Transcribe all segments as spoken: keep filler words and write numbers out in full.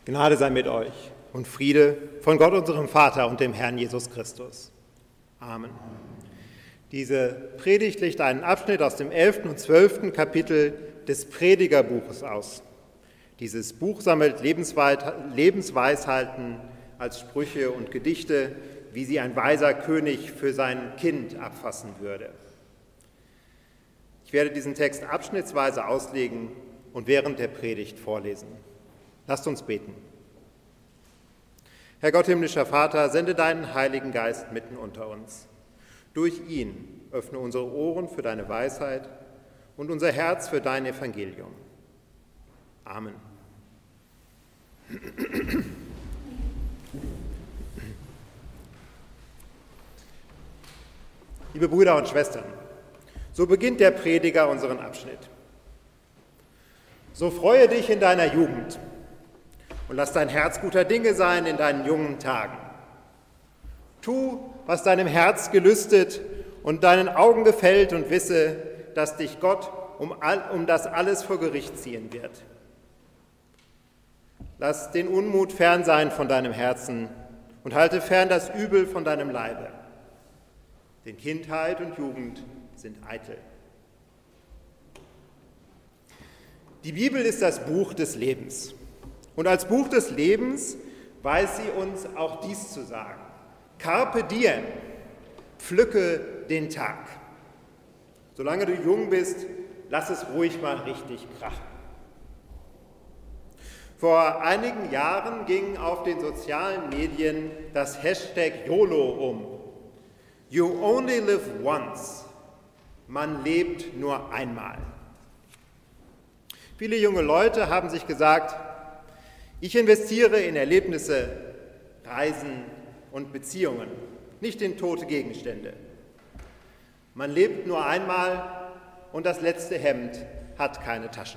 Gnade sei mit euch und Friede von Gott, unserem Vater und dem Herrn Jesus Christus. Amen. Diese Predigt legt einen Abschnitt aus dem elften und zwölften Kapitel des Predigerbuches aus. Dieses Buch sammelt Lebensweisheiten als Sprüche und Gedichte, wie sie ein weiser König für sein Kind abfassen würde. Ich werde diesen Text abschnittsweise auslegen und während der Predigt vorlesen. Lasst uns beten. Herr Gott, himmlischer Vater, sende deinen Heiligen Geist mitten unter uns. Durch ihn öffne unsere Ohren für deine Weisheit und unser Herz für dein Evangelium. Amen. Liebe Brüder und Schwestern, so beginnt der Prediger unseren Abschnitt. So freue dich in deiner Jugend und lass dein Herz guter Dinge sein in deinen jungen Tagen. Tu, was deinem Herz gelüstet und deinen Augen gefällt und wisse, dass dich Gott um, all, um das alles vor Gericht ziehen wird. Lass den Unmut fern sein von deinem Herzen und halte fern das Übel von deinem Leibe. Denn Kindheit und Jugend sind eitel. Die Bibel ist das Buch des Lebens. Und als Buch des Lebens weiß sie uns auch dies zu sagen. Carpe diem, pflücke den Tag. Solange du jung bist, lass es ruhig mal richtig krachen. Vor einigen Jahren ging auf den sozialen Medien das Hashtag YOLO um. You only live once. Man lebt nur einmal. Viele junge Leute haben sich gesagt, ich investiere in Erlebnisse, Reisen und Beziehungen, nicht in tote Gegenstände. Man lebt nur einmal und das letzte Hemd hat keine Taschen.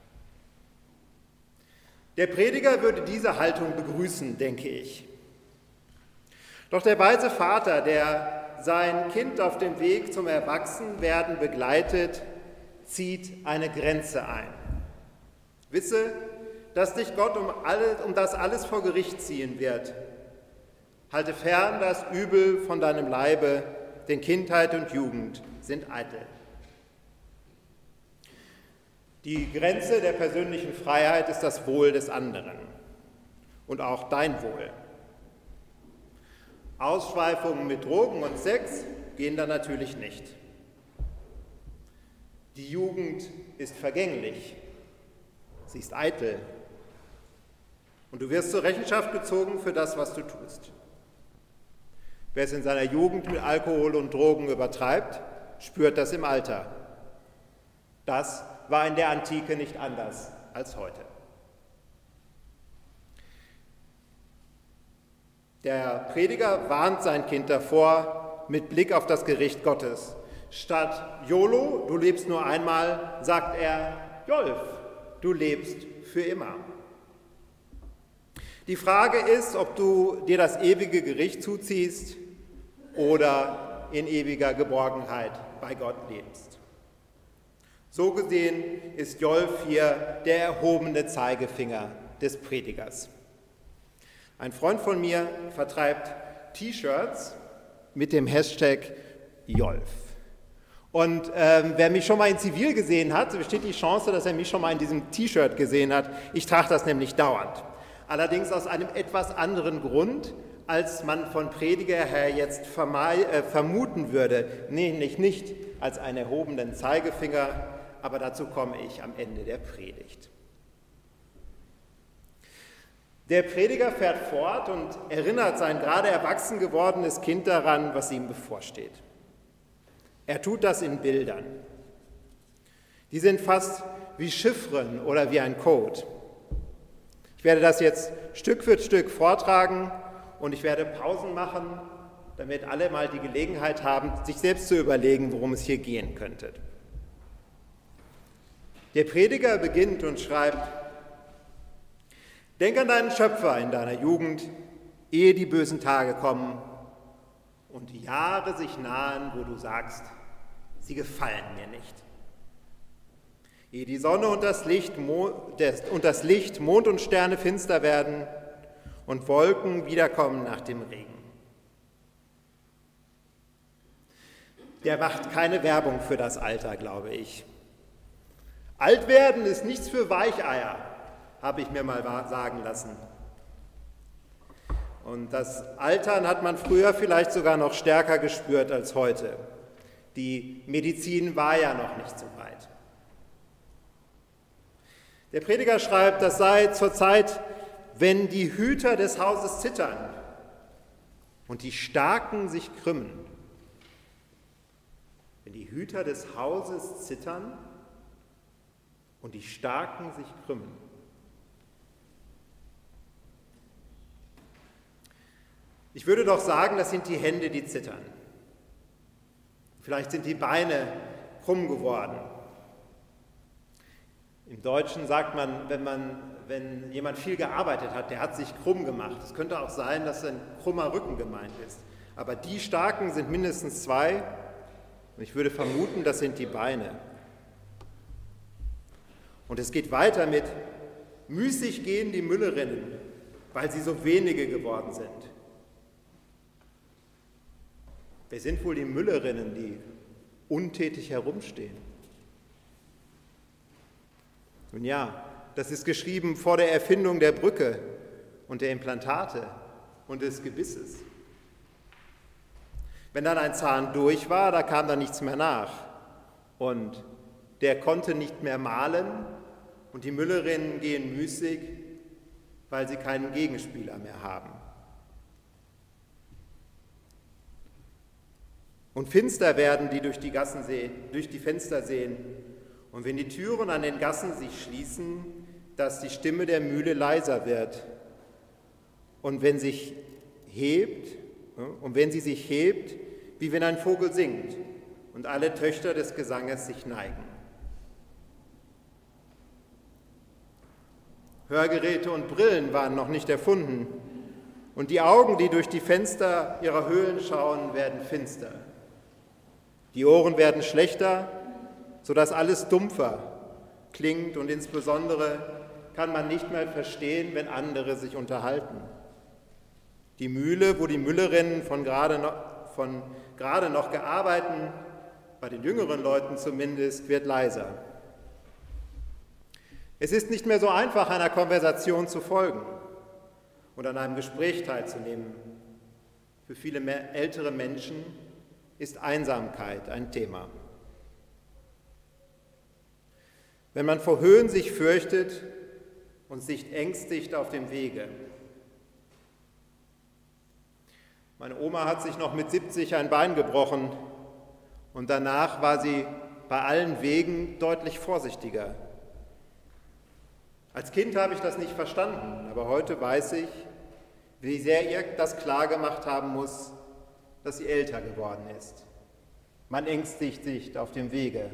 Der Prediger würde diese Haltung begrüßen, denke ich. Doch der weise Vater, der sein Kind auf dem Weg zum Erwachsenwerden begleitet, zieht eine Grenze ein. Wisse, dass dich Gott um, alle, um das alles vor Gericht ziehen wird. Halte fern das Übel von deinem Leibe, denn Kindheit und Jugend sind eitel. Die Grenze der persönlichen Freiheit ist das Wohl des anderen und auch dein Wohl. Ausschweifungen mit Drogen und Sex gehen da natürlich nicht. Die Jugend ist vergänglich, sie ist eitel und du wirst zur Rechenschaft gezogen für das, was du tust. Wer es in seiner Jugend mit Alkohol und Drogen übertreibt, spürt das im Alter. Das war in der Antike nicht anders als heute. Der Prediger warnt sein Kind davor mit Blick auf das Gericht Gottes. Statt YOLO, du lebst nur einmal, sagt er Jolf, du lebst für immer. Die Frage ist, ob du dir das ewige Gericht zuziehst oder in ewiger Geborgenheit bei Gott lebst. So gesehen ist Jolf hier der erhobene Zeigefinger des Predigers. Ein Freund von mir vertreibt T-Shirts mit dem Hashtag Jolf. Und ähm, wer mich schon mal in Zivil gesehen hat, besteht die Chance, dass er mich schon mal in diesem T-Shirt gesehen hat. Ich trage das nämlich dauernd. Allerdings aus einem etwas anderen Grund, als man von Prediger her jetzt vermei- äh, vermuten würde, nämlich nicht als einen erhobenen Zeigefinger, aber dazu komme ich am Ende der Predigt. Der Prediger fährt fort und erinnert sein gerade erwachsen gewordenes Kind daran, was ihm bevorsteht. Er tut das in Bildern. Die sind fast wie Chiffren oder wie ein Code. Ich werde das jetzt Stück für Stück vortragen und ich werde Pausen machen, damit alle mal die Gelegenheit haben, sich selbst zu überlegen, worum es hier gehen könnte. Der Prediger beginnt und schreibt: Denk an deinen Schöpfer in deiner Jugend, ehe die bösen Tage kommen und die Jahre sich nahen, wo du sagst, sie gefallen mir nicht. ehe die Sonne und das Licht, und das Licht, Mond und Sterne finster werden und Wolken wiederkommen nach dem Regen. Der macht keine Werbung für das Alter, glaube ich. Alt werden ist nichts für Weicheier, habe ich mir mal sagen lassen. Und das Altern hat man früher vielleicht sogar noch stärker gespürt als heute. Die Medizin war ja noch nicht so weit. Der Prediger schreibt, das sei zur Zeit, wenn die Hüter des Hauses zittern und die Starken sich krümmen. Wenn die Hüter des Hauses zittern und die Starken sich krümmen. Ich würde doch sagen, das sind die Hände, die zittern. Vielleicht sind die Beine krumm geworden. Im Deutschen sagt man, wenn, man, wenn jemand viel gearbeitet hat, der hat sich krumm gemacht. Es könnte auch sein, dass ein krummer Rücken gemeint ist. Aber die Starken sind mindestens zwei. Und ich würde vermuten, das sind die Beine. Und es geht weiter mit, müßig gehen die Müllerinnen, weil sie so wenige geworden sind. Wer sind wohl die Müllerinnen, die untätig herumstehen? Nun ja, das ist geschrieben vor der Erfindung der Brücke und der Implantate und des Gebisses. Wenn dann ein Zahn durch war, da kam dann nichts mehr nach. Und der konnte nicht mehr mahlen und die Müllerinnen gehen müßig, weil sie keinen Gegenspieler mehr haben. Und finster werden die durch die Gassen sehen, durch die Fenster sehen. Und wenn die Türen an den Gassen sich schließen, dass die Stimme der Mühle leiser wird. Und wenn sich hebt, und wenn sie sich hebt, wie wenn ein Vogel singt und alle Töchter des Gesanges sich neigen. Hörgeräte und Brillen waren noch nicht erfunden und die Augen, die durch die Fenster ihrer Höhlen schauen, werden finster. Die Ohren werden schlechter, sodass alles dumpfer klingt und insbesondere kann man nicht mehr verstehen, wenn andere sich unterhalten. Die Mühle, wo die Müllerinnen von gerade noch, von gerade noch gearbeitet, bei den jüngeren Leuten zumindest, wird leiser. Es ist nicht mehr so einfach, einer Konversation zu folgen und an einem Gespräch teilzunehmen. Für viele ältere Menschen ist Einsamkeit ein Thema. Wenn man vor Höhen sich fürchtet und sich ängstigt auf dem Wege. Meine Oma hat sich noch mit siebzig ein Bein gebrochen und danach war sie bei allen Wegen deutlich vorsichtiger. Als Kind habe ich das nicht verstanden, aber heute weiß ich, wie sehr ihr das klargemacht haben muss, dass sie älter geworden ist. Man ängstigt sich auf dem Wege.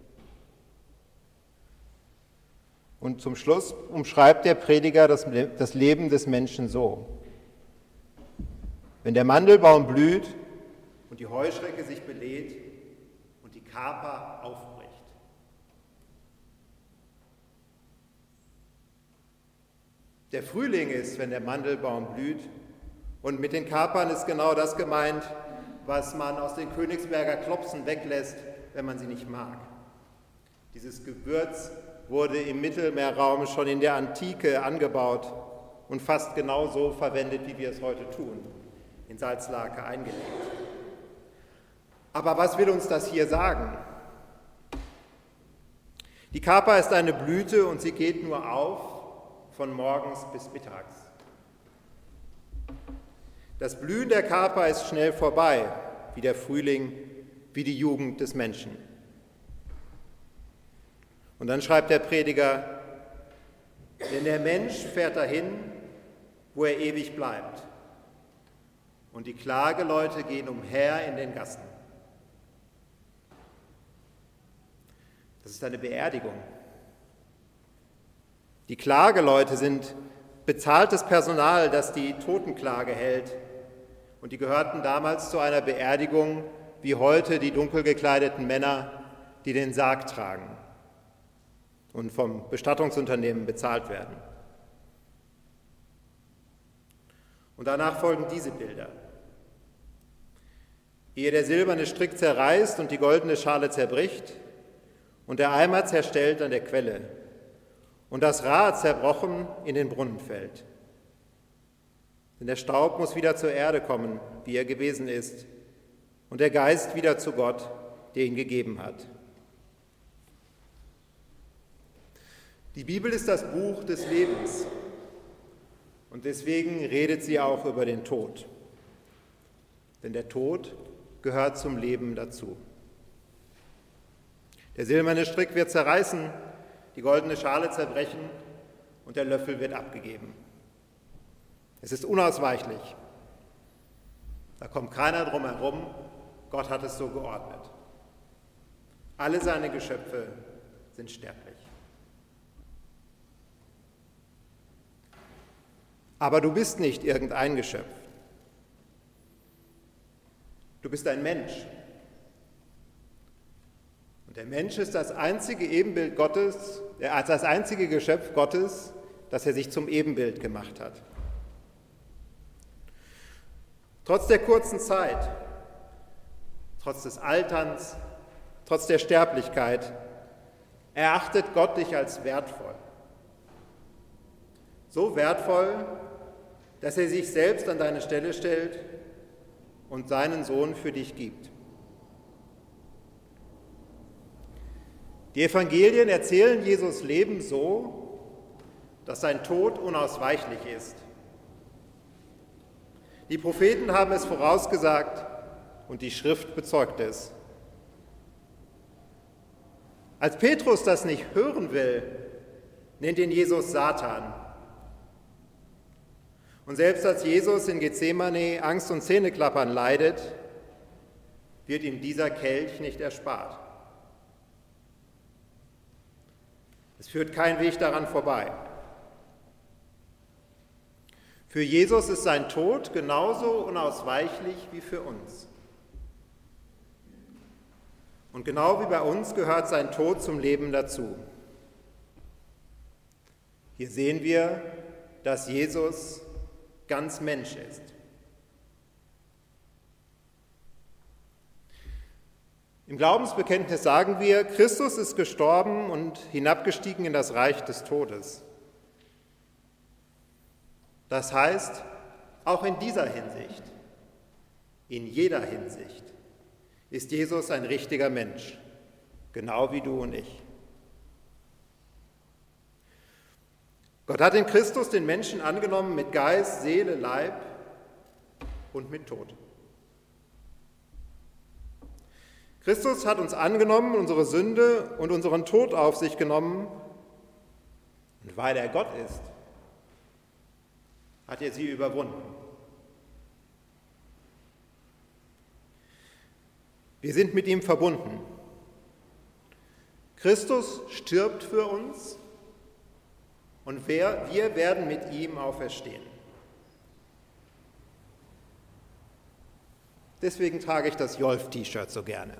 Und zum Schluss umschreibt der Prediger das, das Leben des Menschen so. Wenn der Mandelbaum blüht und die Heuschrecke sich belädt und die Kaper aufbricht. Der Frühling ist, wenn der Mandelbaum blüht, und mit den Kapern ist genau das gemeint, was man aus den Königsberger Klopsen weglässt, wenn man sie nicht mag. Dieses Gewürz wurde im Mittelmeerraum schon in der Antike angebaut und fast genauso verwendet, wie wir es heute tun, in Salzlake eingelegt. Aber was will uns das hier sagen? Die Kaper ist eine Blüte und sie geht nur auf von morgens bis mittags. Das Blühen der Kaper ist schnell vorbei, wie der Frühling, wie die Jugend des Menschen. Und dann schreibt der Prediger, denn der Mensch fährt dahin, wo er ewig bleibt. Und die Klageleute gehen umher in den Gassen. Das ist eine Beerdigung. Die Klageleute sind bezahltes Personal, das die Totenklage hält. Und die gehörten damals zu einer Beerdigung, wie heute die dunkel gekleideten Männer, die den Sarg tragen. und vom Bestattungsunternehmen bezahlt werden. Und danach folgen diese Bilder. Ehe der silberne Strick zerreißt und die goldene Schale zerbricht und der Eimer zerstellt an der Quelle und das Rad zerbrochen in den Brunnen fällt. Denn der Staub muss wieder zur Erde kommen, wie er gewesen ist, und der Geist wieder zu Gott, der ihn gegeben hat. Die Bibel ist das Buch des Lebens und deswegen redet sie auch über den Tod. Denn der Tod gehört zum Leben dazu. Der silberne Strick wird zerreißen, die goldene Schale zerbrechen und der Löffel wird abgegeben. Es ist unausweichlich. Da kommt keiner drum herum, Gott hat es so geordnet. Alle seine Geschöpfe sind sterblich. Aber du bist nicht irgendein Geschöpf. Du bist ein Mensch. Und der Mensch ist das einzige Ebenbild Gottes, das einzige Geschöpf Gottes, das er sich zum Ebenbild gemacht hat. Trotz der kurzen Zeit, trotz des Alterns, trotz der Sterblichkeit, erachtet Gott dich als wertvoll. So wertvoll, dass er sich selbst an deine Stelle stellt und seinen Sohn für dich gibt. Die Evangelien erzählen Jesus Leben so, dass sein Tod unausweichlich ist. Die Propheten haben es vorausgesagt und die Schrift bezeugt es. Als Petrus das nicht hören will, nennt ihn Jesus Satan. Und selbst als Jesus in Gethsemane Angst und Zähneklappern leidet, wird ihm dieser Kelch nicht erspart. Es führt kein Weg daran vorbei. Für Jesus ist sein Tod genauso unausweichlich wie für uns. Und genau wie bei uns gehört sein Tod zum Leben dazu. Hier sehen wir, dass Jesus ganz Mensch ist. Im Glaubensbekenntnis sagen wir, Christus ist gestorben und hinabgestiegen in das Reich des Todes. Das heißt, auch in dieser Hinsicht, in jeder Hinsicht, ist Jesus ein richtiger Mensch, genau wie du und ich. Gott hat in Christus den Menschen angenommen mit Geist, Seele, Leib und mit Tod. Christus hat uns angenommen, unsere Sünde und unseren Tod auf sich genommen. Und weil er Gott ist, hat er sie überwunden. Wir sind mit ihm verbunden. Christus stirbt für uns und wir, wir werden mit ihm auferstehen. Deswegen trage ich das Jolf-T-Shirt so gerne.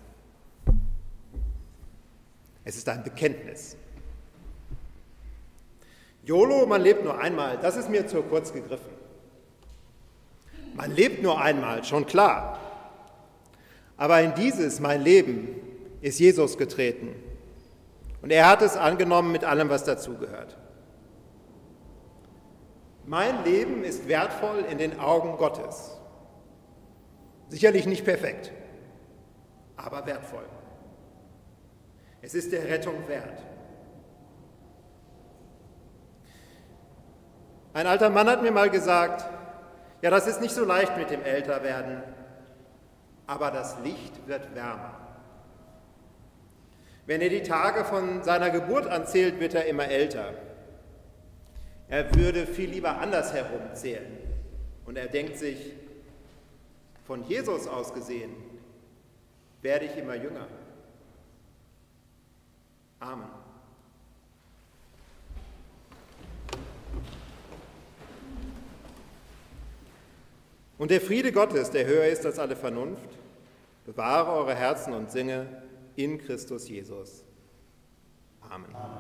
Es ist ein Bekenntnis. YOLO, man lebt nur einmal, das ist mir zu kurz gegriffen. Man lebt nur einmal, schon klar. Aber in dieses, mein Leben, ist Jesus getreten. Und er hat es angenommen mit allem, was dazugehört. Mein Leben ist wertvoll in den Augen Gottes. Sicherlich nicht perfekt, aber wertvoll. Es ist der Rettung wert. Ein alter Mann hat mir mal gesagt, ja, das ist nicht so leicht mit dem Älterwerden, aber das Licht wird wärmer. Wenn er die Tage von seiner Geburt anzählt, wird er immer älter. Er würde viel lieber andersherum zählen. Und er denkt sich, von Jesus aus gesehen, werde ich immer jünger. Amen. Und der Friede Gottes, der höher ist als alle Vernunft, bewahre eure Herzen und Sinne in Christus Jesus. Amen.